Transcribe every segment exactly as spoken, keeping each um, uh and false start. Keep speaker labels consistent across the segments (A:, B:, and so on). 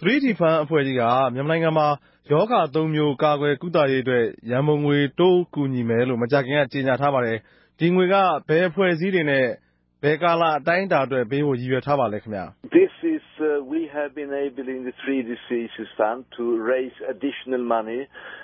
A: three D Fund အဖွဲ့ကြီးကမြန်မာနိုင်ငံမှာယောဂသုံးမျိုးကာကွယ်ကုသရေးအတွက်ရန်ပုံငွေတိုးကူညီမယ်လို့မကြာခင်ကကြေညာထားပါတယ်။ဒီငွေကဘယ်အဖွဲ့အစည်းတွေနဲ့ဘယ်ကာလအတိုင်းအတာအတွက်ပေးဖို့ရည်ရွယ်ထားပါလဲခင်ဗျာ။
B: This is uh, we have been able in the three diseases fund to raise additional money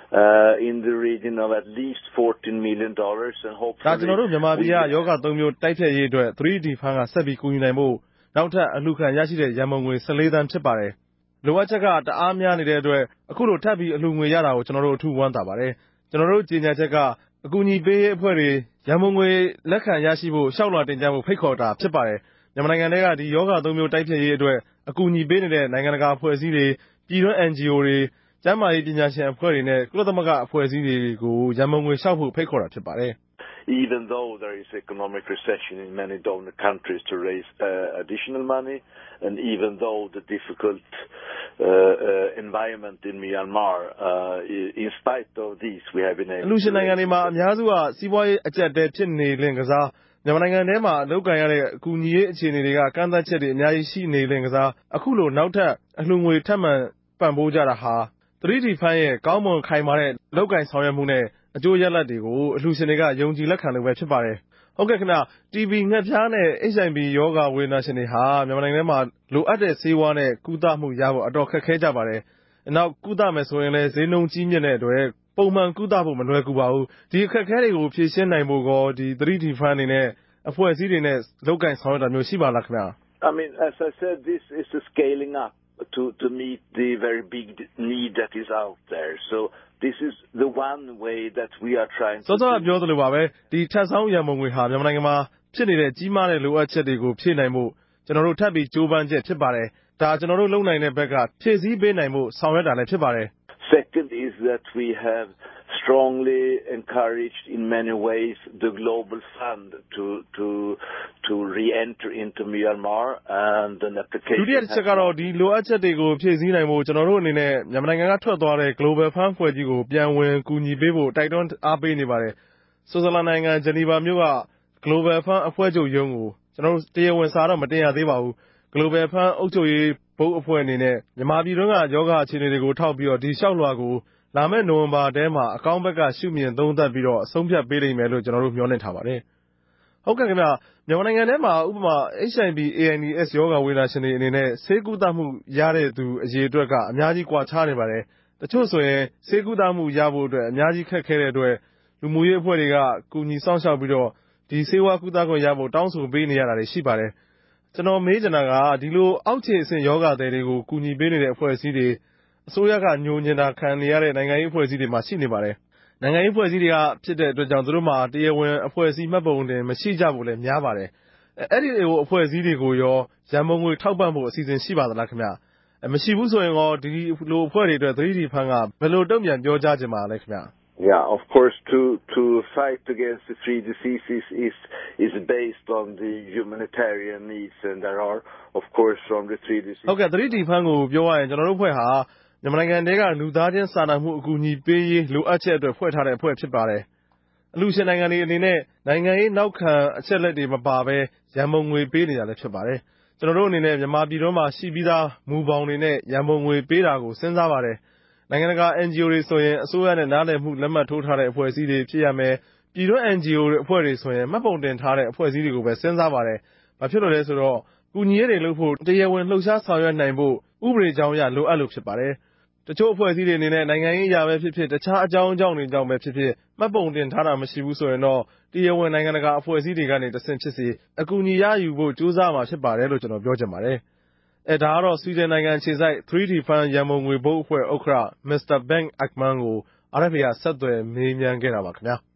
B: uh, in the region of at least fourteen million dollars and hopefully
A: ဒါကျွန်တော်တို့မြန်မာပြည်ကယောဂသုံးမျိုးတိုက်ဖျက်ရေးအတွက် three D Fund ကဆက်ပြီးကူညီနိုင်ဖို့နောက်ထပ်အလှူခံရရှိတဲ့ရန်ပုံငွေfourteenသန်းဖြစ်ပါတယ်။လိုအပ်ချက်ကတအားများနေတဲ့အတွက်အခုလိုထပ်ပြီးအလှူငွေရတာကိုကျွန်တော်တို့အထူးဝမ်းသာပါတယ်။ကျွန်တော်တို့ကြေညာချက်ကအကူအညီပေးရေးအဖွဲ့တွေရန်ပုံငွေလက်ခံရရှိဖို့ရှောက်လွှာတင်ပြဖို့ဖိတ်ခေါ်တာဖြစ်ပါတယ်။မြန်မာနိုင်ငံထဲကဒီယောဂသုံးမျိုးတိုက်ဖျက်ရေးအတွက်အကူအညီပေးနေတဲ့နိုင်ငံတကာအဖွဲ့အစည်းတွေပြည်တွင်း N G O တွေကျန်းမာရေးပညာရှင်အဖွဲ့တွေနဲ့ကုလသမဂ္ဂအဖွဲ့အစည်းတွေကိုရန်ပုံငွေလျှောက်ဖို့ဖိတ်ခေါ်တာဖြစ်ပါတယ်။
B: Even though there is economic recession in many donor countries to raise uh, additional money, and even though the difficult uh, uh, environment in Myanmar, uh, in spite of this, we have been able.
A: အလှူရှင်နိုင်ငံတွေမှာအများစုကစီးပွားရေးအကျပ်အတည်းဖြစ်နေလင့်ကစားမြန်မာနိုင်ငံထဲမှာလုပ်ကိုင်ရတဲ့အကူအညီရေးအခြေအနေတွေကကန့်သတ်ချက်တွေအများကြီးရှိနေလင့်ကစားအခုလိုနောက်ထပ်အလှူငွေထပ်မံပံ့ပိုးကြတာဟာ three D Fund ရဲ့ကောင်းမွန်ခိုင်မာတဲ့လုပ်ကိုင်ဆောင်ရွက်မှုနဲ့အကျိုးရလဒ်တွေကိုအလှူရှင်တွေကယုံကြည်လက်ခံလို့ပဲဖြစ်ပါတယ်။ဟုတ်ကဲ့ခင်ဗျ။ T B ငှက်ဖျားနဲ့ H I V ရောဂါဝေဒနာရှင်တွေဟာမြန်မာနိုင်ငံထဲမှာလိုအပ်တဲ့ဆေးဝါးနဲ့ကုသမှုရဖို့အတော်ခက်ခဲကြပါတယ်။နောက်ကုသမယ်ဆိုရင်လည်းဈေးနှုန်းကြီးမြင့်တဲ့အတွက်ပုံမှန်ကုသဖို့မလွယ်ကူပါဘူး။ဒီအခက်အခဲတွေကိုဖြေရှင်းနိုင်ဖို့ကောဒီ three D Fund အနေနဲ့အဖွဲ့အစည်းတွေနဲ့လုပ်ကိုင်ဆောင်ရွက်တာမျိုးရှိပါလားခင်ဗျာ။
B: I mean, as I said, this is a scaling up to to meet the very big need that is out there. So this is the one way that we are trying to
A: စောစောပြောသလိုပါပဲဒီထပ်ဆောင်ရန်ပုံငွေဟာမြန်မာနိုင်ငံမှာဖြစ်နေတဲ့ကြီးမားတဲ့လိုအပ်ချက်တွေကိုဖြည့်နိုင်ဖို့ကျွန်တော်တို့ထပ်ပြီးကြိုးပမ်းချက်ဖြစ်ပါတယ်။ဒါကျွန်တော်တို့လုပ်နိုင်တဲ့ဘက်ကဖြည့်ဆည်းပေးနိုင်ဖို့ဆောင်ရွက်တာလည်းဖြစ်ပါတယ်
B: ။ Second is that we have strongly encouraged in many ways the global fund to to to re-enter into Myanmar and an application
A: ဒုတိယတစ်ချက်ကတော့ဒီလိုအပ်ချက်တွေကိုဖြည့်ဆည်းနိုင်ဖို့ကျွန်တော်တို့အနေနဲ့မြန်မာနိုင်ငံကထွက်သွားတဲ့ Global Fund ဖွဲ့ကြီးကိုပြန်ဝင်ကူညီပေးဖို့တိုက်တွန်းအားပေးနေပါတယ်။ဆွစ်ဇာလန်နိုင်ငံဂျနီဗာမြို့က Global Fund အဖွဲ့ချုပ်ရုံးကိုကျွန်တော်တို့တရားဝင်စာတော့မတင်ရသေးပါဘူး။ Global Fund အုပ်ချုပ်ရေးဘုတ်အဖွဲ့အနေနဲ့မြန်မာပြည်တွင်းကယောဂအခြေအနေတွေကိုထောက်ပြီးတော့ဒီလျှောက်လွှာကိုလာမယ့်နိုဝင်ဘာထဲမှာအကောင့်ဘက်ကရှုမြင်သုံးသပ်ပြီးတော့အဆုံးဖြတ်ပေးလိမ့်မယ်လို့ကျွန်တော်တို့မျှော်လင့်ထားပါတယ်။ဟုတ်ကဲ့ခင်ဗျ။မြန်မာနိုင်ငံထဲမှာဥပမာ H I V AIDS ယောဂဝေဒနာရှင်တွေအနေနဲ့ဆေးကုသမှုရတဲ့သူအရေအတွက်ကအများကြီးကွာခြားနေပါတယ်။တချို့ဆိုရင်ဆေးကုသမှုရဖို့အတွက်အများကြီးခက်ခဲတဲ့အတွက်လူမှုရေးအဖွဲ့တွေကကူညီစောင့်ရှောက်ပြီးတော့ဒီဆေးဝါးကုသခွင့်ရဖို့တောင်းဆိုပေးနေရတာတွေရှိပါတယ်။ကျွန်တော်မေးချင်တာကဒီလိုအောက်ခြေအဆင့်ယောဂသည်တွေကိုကူညီပေးနေတဲ့အဖွဲ့အစည်းတွေအစိုးရကညှိုညင်တာခံနေရတဲ့နိုင်ငံရေးအဖွဲ့အစည်းတွေမှာရှိနေပါတယ်။နိုင်ငံရေးအဖွဲ့အစည်းတွေကဖြစ်တဲ့အတွက်ကြောင့်သူတို့မှာတရားဝင်အဖွဲ့အစည်းမှတ်ပုံတင်မရှိကြဘူးလည်းများပါတယ်။အဲ့ဒီလိုအဖွဲ့အစည်းတွေကိုရောရန်ပုံငွေထောက်ပံ့ဖို့အစီအစဉ်ရှိပါသလားခင်ဗျ။မရှိဘူးဆိုရင်ရောဒီလိုအဖွဲ့တွေအတွက် three D Fund ကဘယ်လိုတုံ့ပြန်ပြောကြားချင်ပါလဲခင်ဗျ။
B: Yeah, of course, to to fight against the three diseases is is based on the humanitarian needs, and there are, of course, from the three diseases.
A: ဟုတ်ကဲ့ three D Fund ကိုပြောရရင်ကျွန်တော်တို့အဖွဲ့ဟာမြန်မာနိုင်ငံထဲကလူသားချင်းစာနာမှုအကူအညီပေးရေးလိုအပ်ချက်အတွက်ဖွဲ့ထားတဲ့အဖွဲ့ဖြစ်ပါတယ်။အလှူရှင်နိုင်ငံတွေအနေနဲ့နိုင်ငံရေးနောက်ခံအချက်လက်တွေမပါဘဲရန်ပုံငွေပေးနေတာလည်းဖြစ်ပါတယ်။ကျွန်တော်တို့အနေနဲ့မြန်မာပြည်တွင်းမှာရှိပြီးသားမူပေါင်းတွေနဲ့ရန်ပုံငွေပေးတာကိုစဉ်းစားပါတယ်။နိုင်ငံတကာ N G O တွေဆိုရင်အစိုးရနဲ့နားလည်မှုလက်မှတ်ထိုးထားတဲ့အဖွဲ့အစည်းတွေဖြစ်ရမယ်။ပြည်တွင်း N G O တွေအဖွဲ့တွေဆိုရင်မှတ်ပုံတင်ထားတဲ့အဖွဲ့အစည်းတွေကိုပဲစဉ်းစားပါတယ်။ဘာဖြစ်လို့လဲဆိုတော့ကူညီရေးတွေလုပ်ဖို့တရားဝင်လှုပ်ရှားဆောင်ရွက်နိုင်ဖို့ဥပဒေကြောင်းအရလိုအပ်လို့ဖြစ်ပါတယ်။တချို့အဖွဲ့အစည်းတွေအနေနဲ့နိုင်ငံရေးအရာပဲဖြစ်ဖြစ်တခြားအကြောင်းအကြောင်းတွေကြောင့်ပဲဖြစ်ဖြစ်မှတ်ပုံတင်ထားတာမရှိဘူးဆိုရင်တော့တရားဝင်နိုင်ငံတကာအဖွဲ့အစည်းတွေကနေတဆင့်ဖြစ်စေအကူအညီရယူဖို့ကြိုးစားမှာဖြစ်ပါတယ်လို့ကျွန်တော်ပြောချင်ပါတယ်။အဲဒါကတော့ဆွီဒင်နိုင်ငံခြေစိုက် three D Fund ရန်ပုံငွေဘုတ်အဖွဲ့ဥက္ကဋ္ဌ Mr. Bengt Ekman ကို R F A ကဆက်သွယ်မေးမြန်းခဲ့တာပါခင်ဗျာ။